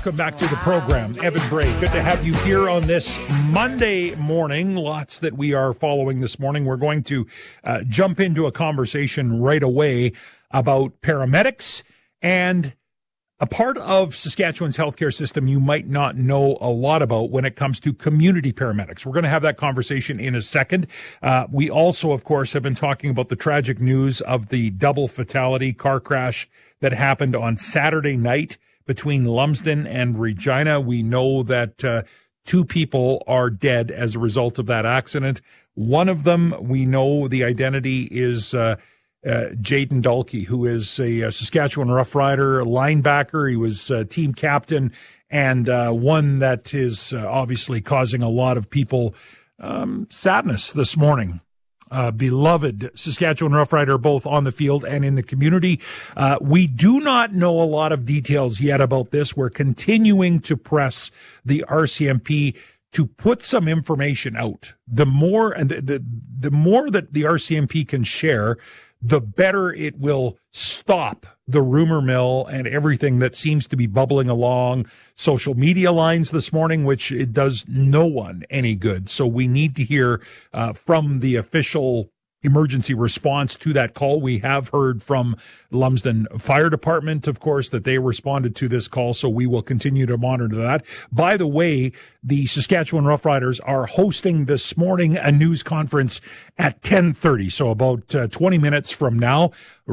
Welcome back to the program. Evan Bray, good to have you here on this Monday morning. Lots that we are following this morning. We're going to jump into a conversation right away about paramedics and a part of Saskatchewan's healthcare system you might not know a lot about when it comes to community paramedics. We're going to have that conversation in a second. We also, of course, have been talking about the tragic news of the double fatality car crash that happened on Saturday night between Lumsden and Regina. We know that 2 people are dead as a result of that accident. One of them, we know the identity is Jaden Dalkey, who is a Saskatchewan Rough Rider linebacker. He was team captain, and one that is obviously causing a lot of people sadness this morning. Beloved Saskatchewan Rough Rider, both on the field and in the community. We do not know a lot of details yet about this. We're continuing to press the RCMP to put some information out. The more and the more that the RCMP can share, the better it will stop the rumor mill and everything that seems to be bubbling along social media lines this morning, which it does no one any good. So we need to hear from the official emergency response to that call. We have heard from Lumsden Fire Department, of course, that they responded to this call, so we will continue to monitor that. By the way, the Saskatchewan Roughriders are hosting this morning a news conference at 10:30, so about 20 minutes from now.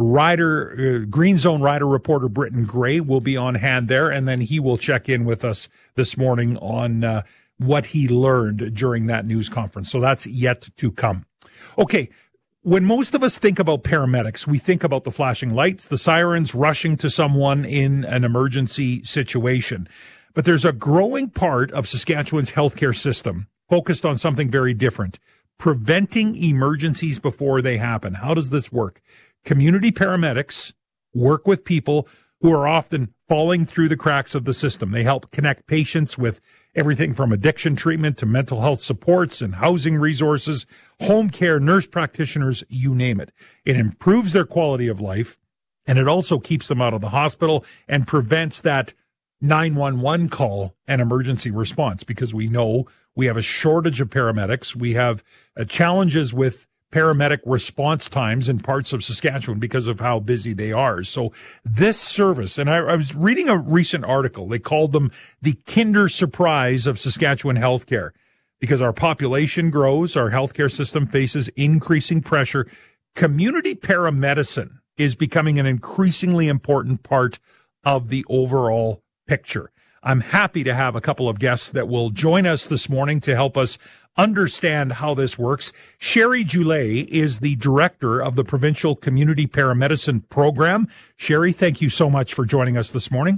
Green Zone Rider reporter Britton Gray will be on hand there, and then he will check in with us this morning on what he learned during that news conference. So that's yet to come. Okay. When most of us think about paramedics, we think about the flashing lights, the sirens, rushing to someone in an emergency situation. But there's a growing part of Saskatchewan's healthcare system focused on something very different, preventing emergencies before they happen. How does this work? Community paramedics work with people who are often falling through the cracks of the system. They help connect patients with everything from addiction treatment to mental health supports and housing resources, home care, nurse practitioners, you name it. It improves their quality of life, and it also keeps them out of the hospital and prevents that 911 call and emergency response, because we know we have a shortage of paramedics. We have challenges with paramedic response times in parts of Saskatchewan because of how busy they are. So this service, and I was reading a recent article, they called them the Kinder Surprise of Saskatchewan healthcare, because our population grows, our healthcare system faces increasing pressure. Community paramedicine is becoming an increasingly important part of the overall picture. I'm happy to have a couple of guests that will join us this morning to help us understand how this works. Sherry Goulet is the director of the Provincial Community Paramedicine Program. Sherry, thank you so much for joining us this morning.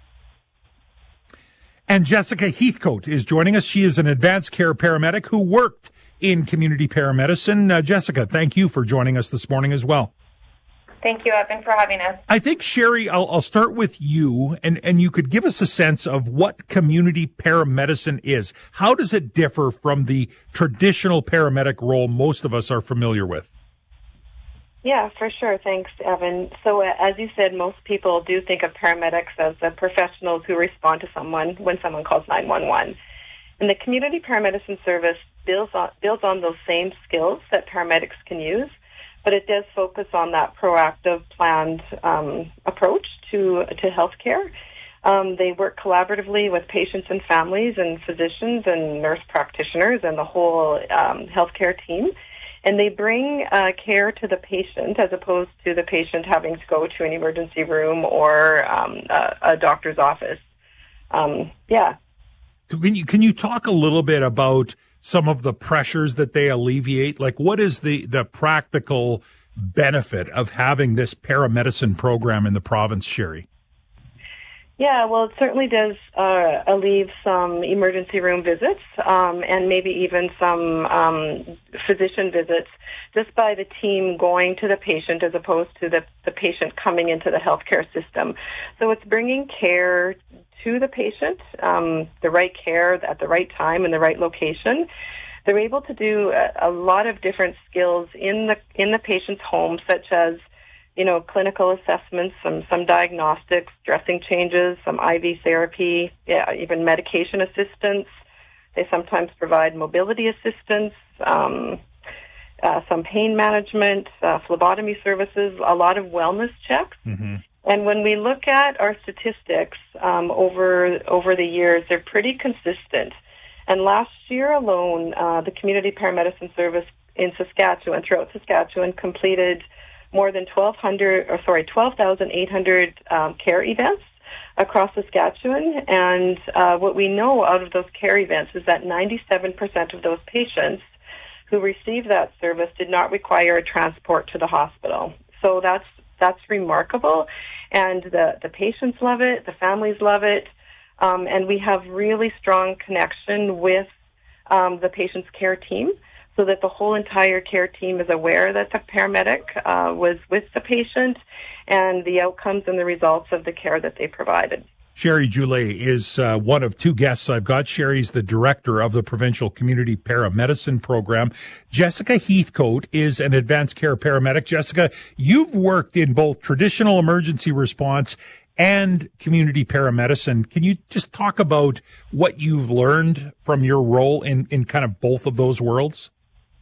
And Jessica Heathcote is joining us. She is an advanced care paramedic who worked in community paramedicine. Jessica, thank you for joining us this morning as well. Thank you, Evan, for having us. I think, Sherry, I'll start with you, and you could give us a sense of what community paramedicine is. How does it differ from the traditional paramedic role most of us are familiar with? Yeah, for sure. Thanks, Evan. So as you said, most people do think of paramedics as the professionals who respond to someone when someone calls 911. And the community paramedicine service builds on those same skills that paramedics can use, but it does focus on that proactive, planned approach to healthcare. They work collaboratively with patients and families and physicians and nurse practitioners and the whole healthcare team. And they bring care to the patient as opposed to the patient having to go to an emergency room or a doctor's office. Yeah. Can you talk a little bit about some of the pressures that they alleviate? Like, what is the practical benefit of having this paramedicine program in the province, Sherry? Yeah, well, it certainly does alleviate some emergency room visits and maybe even some physician visits just by the team going to the patient as opposed to the patient coming into the healthcare system. So it's bringing care to the patient, the right care at the right time in the right location. They're able to do a lot of different skills in the patient's home, such as clinical assessments, some diagnostics, dressing changes, some IV therapy, even medication assistance. They sometimes provide mobility assistance, some pain management, phlebotomy services, a lot of wellness checks. Mm-hmm. And when we look at our statistics over the years, they're pretty consistent. And last year alone, the Community Paramedicine Service in Saskatchewan, throughout Saskatchewan, completed more than 12,800 care events across Saskatchewan. And what we know out of those care events is that 97% of those patients who received that service did not require a transport to the hospital. So that's remarkable, and the patients love it, the families love it, and we have really strong connection with the patient's care team, so that the whole entire care team is aware that the paramedic was with the patient and the outcomes and the results of the care that they provided. Sherry Goulet is one of two guests I've got. Sherry's the director of the Provincial Community Paramedicine Program. Jessica Heathcote is an advanced care paramedic. Jessica, you've worked in both traditional emergency response and community paramedicine. Can you just talk about what you've learned from your role in kind of both of those worlds?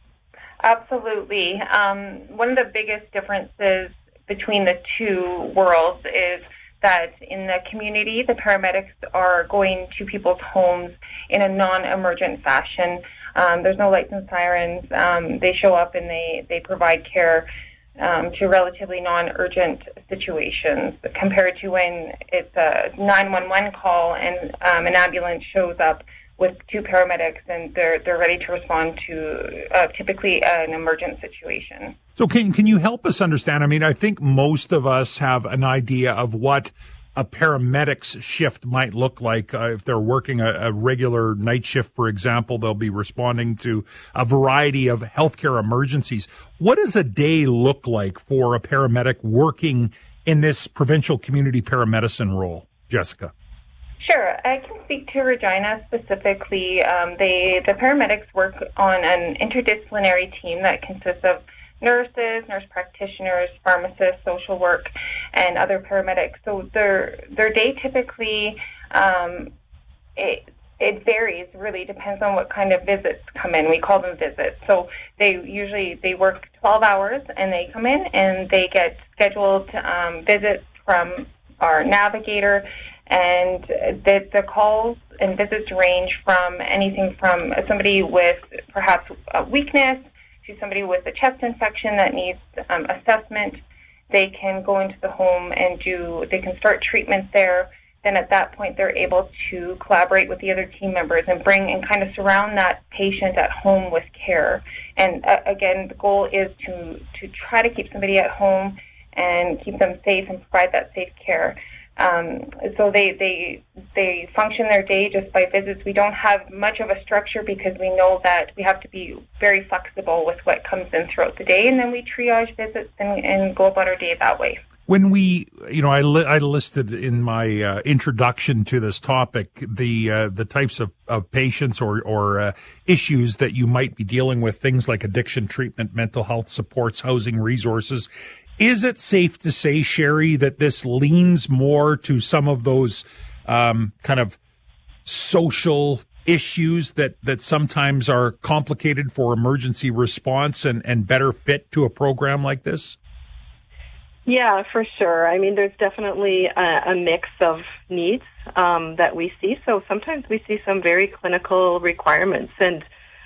Absolutely. One of the biggest differences between the two worlds is that in the community, the paramedics are going to people's homes in a non-emergent fashion. There's no lights and sirens. They show up and they provide care to relatively non-urgent situations, compared to when it's a 911 call and an ambulance shows up with two paramedics and they're ready to respond to typically an emergent situation. So can you help us understand? I mean, I think most of us have an idea of what a paramedic's shift might look like. If they're working a regular night shift, for example, they'll be responding to a variety of healthcare emergencies. What does a day look like for a paramedic working in this provincial community paramedicine role, Jessica? Sure. I can speak to Regina specifically. The paramedics work on an interdisciplinary team that consists of nurses, nurse practitioners, pharmacists, social work, and other paramedics. So their day typically, it varies, really depends on what kind of visits come in. We call them visits. So they work 12 hours and they come in and they get scheduled visits from our navigator. And the calls and visits range from anything from somebody with perhaps a weakness to somebody with a chest infection that needs assessment. They can go into the home and they can start treatment there. Then at that point, they're able to collaborate with the other team members and bring and kind of surround that patient at home with care. And again, the goal is to try to keep somebody at home and keep them safe and provide that safe care. So they function their day just by visits. We don't have much of a structure because we know that we have to be very flexible with what comes in throughout the day, and then we triage visits and go about our day that way. When I listed in my introduction to this topic the types of patients or issues that you might be dealing with, things like addiction treatment, mental health supports, housing resources. Is it safe to say, Sherry, that this leans more to some of those kind of social issues that sometimes are complicated for emergency response and better fit to a program like this? Yeah, for sure. I mean, there's definitely a mix of needs that we see. So sometimes we see some very clinical requirements and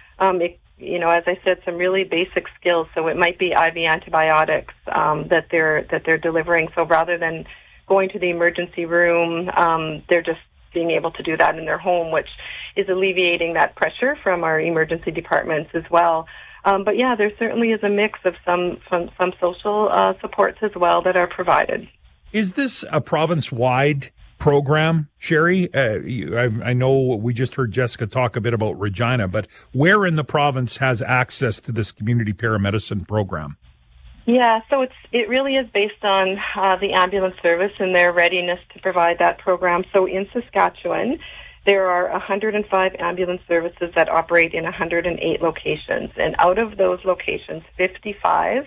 as I said, some really basic skills. So it might be IV antibiotics that they're delivering. So rather than going to the emergency room, they're just being able to do that in their home, which is alleviating that pressure from our emergency departments as well. But yeah, there certainly is a mix of some social supports as well that are provided. Is this a province-wide program, Sherry? I know we just heard Jessica talk a bit about Regina, but where in the province has access to this community paramedicine program? Yeah, so it really is based on the ambulance service and their readiness to provide that program. So in Saskatchewan, there are 105 ambulance services that operate in 108 locations, and out of those locations, 55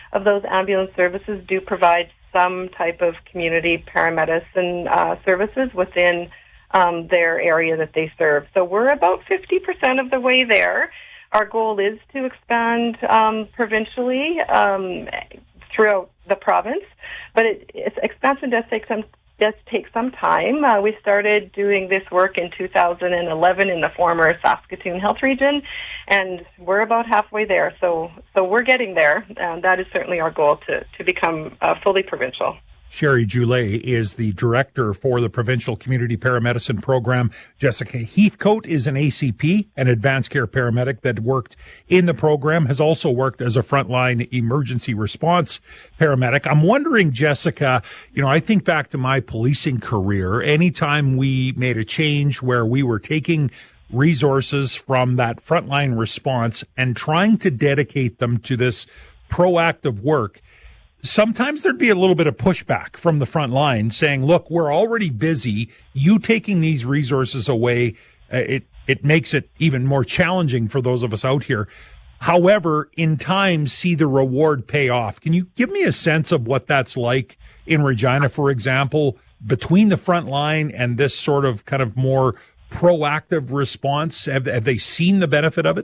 of those ambulance services do provide some type of community paramedicine services within their area that they serve. So we're about 50% of the way there. Our goal is to expand provincially throughout the province, but expansion does take some time. We started doing this work in 2011 in the former Saskatoon Health Region, and we're about halfway there. So we're getting there, and that is certainly our goal to become fully provincial. Sherry Goulet is the director for the Provincial Community Paramedicine Program. Jessica Heathcote is an ACP, an advanced care paramedic that worked in the program, has also worked as a frontline emergency response paramedic. I'm wondering, Jessica, I think back to my policing career. Anytime we made a change where we were taking resources from that frontline response and trying to dedicate them to this proactive work, sometimes there'd be a little bit of pushback from the front line saying, look, we're already busy. You taking these resources away, it makes it even more challenging for those of us out here. However, in time, see the reward pay off. Can you give me a sense of what that's like in Regina, for example, between the front line and this sort of kind of more proactive response? Have they seen the benefit of it?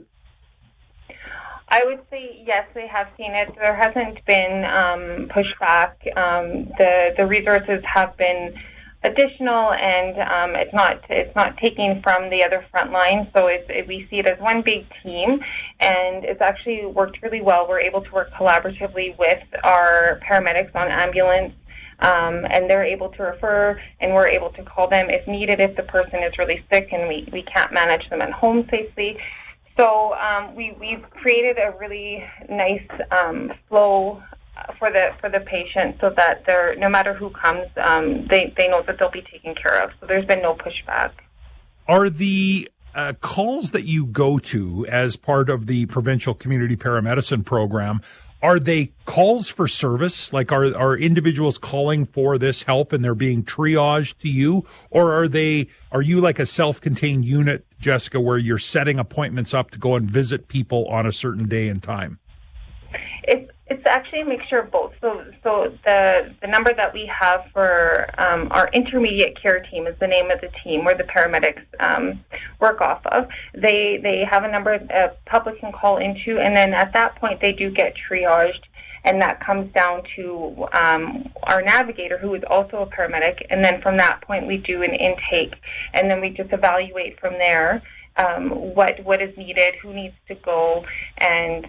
I would say yes, they have seen it. There hasn't been pushback. The resources have been additional, and it's not taking from the other front line. So we see it as one big team, and it's actually worked really well. We're able to work collaboratively with our paramedics on ambulance. And they're able to refer, and we're able to call them if needed if the person is really sick and we can't manage them at home safely. So we've created a really nice flow for the patient, so that no matter who comes, they know that they'll be taken care of. So there's been no pushback. Are the calls that you go to as part of the Provincial Community Paramedicine Program, are they calls for service? Like, are individuals calling for this help and they're being triaged to you? Or are you like a self-contained unit, Jessica, where you're setting appointments up to go and visit people on a certain day and time? It's actually a mixture of both. So the number that we have for our intermediate care team is the name of the team where the paramedics work off of. They have a number that public can call into, and then at that point they do get triaged, and that comes down to our navigator, who is also a paramedic, and then from that point we do an intake, and then we just evaluate from there what is needed, who needs to go, and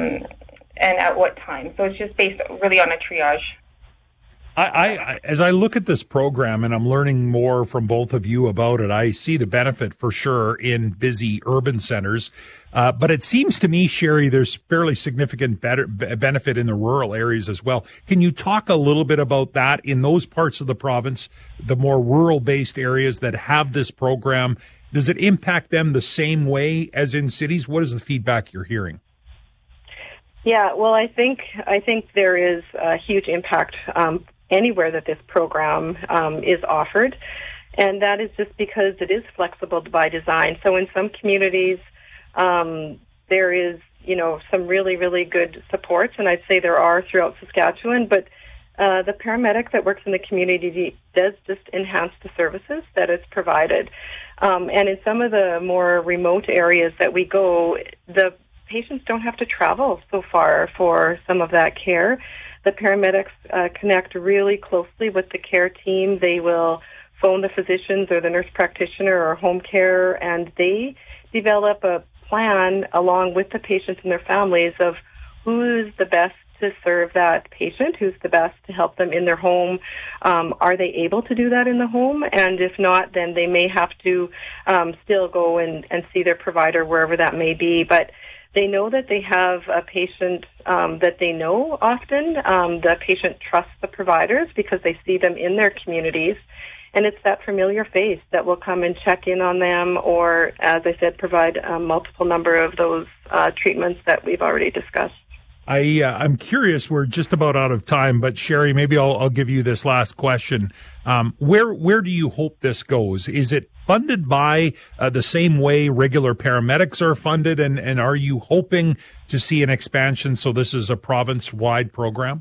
at what time. So it's just based really on a triage. I as I look at this program and I'm learning more from both of you about it, I see the benefit for sure in busy urban centers. But it seems to me, Sherry, there's fairly significant benefit in the rural areas as well. Can you talk a little bit about that in those parts of the province, the more rural-based areas that have this program? Does it impact them the same way as in cities? What is the feedback you're hearing? Yeah, well, I think there is a huge impact anywhere that this program is offered, and that is just because it is flexible by design. So in some communities, there is, some really, really good supports, and I'd say there are throughout Saskatchewan, but the paramedic that works in the community does just enhance the services that is provided. And in some of the more remote areas that we go, the patients don't have to travel so far for some of that care. The paramedics connect really closely with the care team. They will phone the physicians or the nurse practitioner or home care, and they develop a plan along with the patients and their families of who's the best to serve that patient, who's the best to help them in their home. Are they able to do that in the home? And if not, then they may have to still go and see their provider wherever that may be. But they know that they have a patient that they know often. The patient trusts the providers because they see them in their communities. And it's that familiar face that will come and check in on them or, as I said, provide a multiple number of those treatments that we've already discussed. I'm curious. We're just about out of time, but Sherry, maybe I'll give you this last question. Where do you hope this goes? Is it funded by the same way regular paramedics are funded, and are you hoping to see an expansion so this is a province-wide program?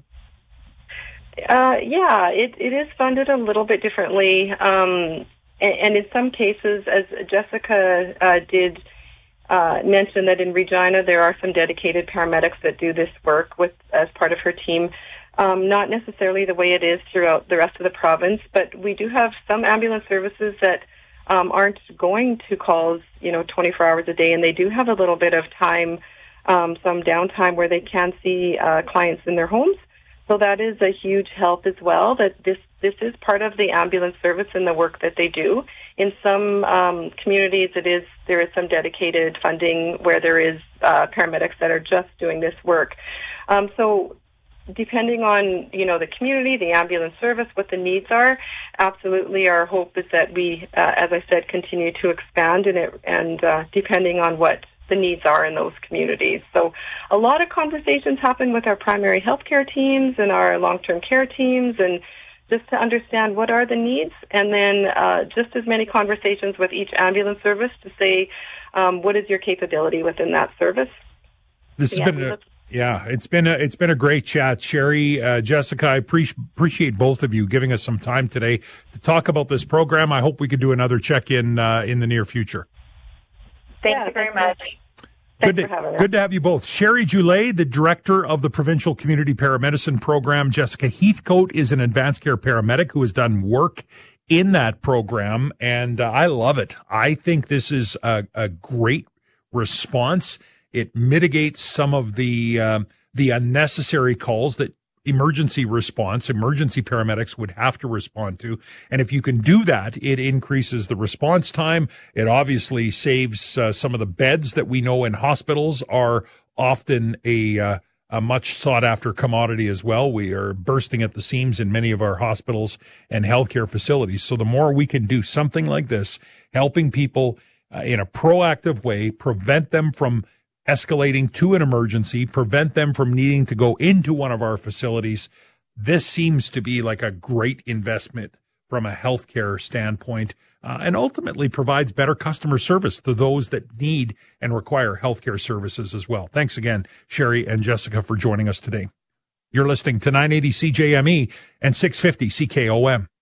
Yeah, it is funded a little bit differently, and in some cases, as Jessica did mention, that in Regina there are some dedicated paramedics that do this work as part of her team. Not necessarily the way it is throughout the rest of the province, but we do have some ambulance services that aren't going to calls, 24 hours a day, and they do have a little bit of time, some downtime where they can see clients in their homes. So that is a huge help as well, that this is part of the ambulance service and the work that they do. In some communities, there is some dedicated funding where there is paramedics that are just doing this work. So depending on, the community, the ambulance service, what the needs are, absolutely our hope is that we, as I said, continue to expand in it, and depending on what the needs are in those communities. So a lot of conversations happen with our primary healthcare teams and our long-term care teams, and just to understand what are the needs, and then just as many conversations with each ambulance service to say, what is your capability within that service? This has been it's been a great chat, Sherry, Jessica. I appreciate both of you giving us some time today to talk about this program. I hope we could do another check-in in the near future. Thank you very much. Thanks for having us. Good to have you both. Sherry Goulet, the director of the Provincial Community Paramedicine Program. Jessica Heathcote is an advanced care paramedic who has done work in that program, and I love it. I think this is a great response. It mitigates some of the unnecessary calls that emergency paramedics would have to respond to. And if you can do that, it increases the response time. It obviously saves some of the beds that we know in hospitals are often a much sought after commodity as well. We are bursting at the seams in many of our hospitals and healthcare facilities. So the more we can do something like this, helping people in a proactive way, prevent them from escalating to an emergency, prevent them from needing to go into one of our facilities. This seems to be like a great investment from a healthcare standpoint, and ultimately provides better customer service to those that need and require healthcare services as well. Thanks again, Sherry and Jessica, for joining us today. You're listening to 980 CJME and 650 CKOM.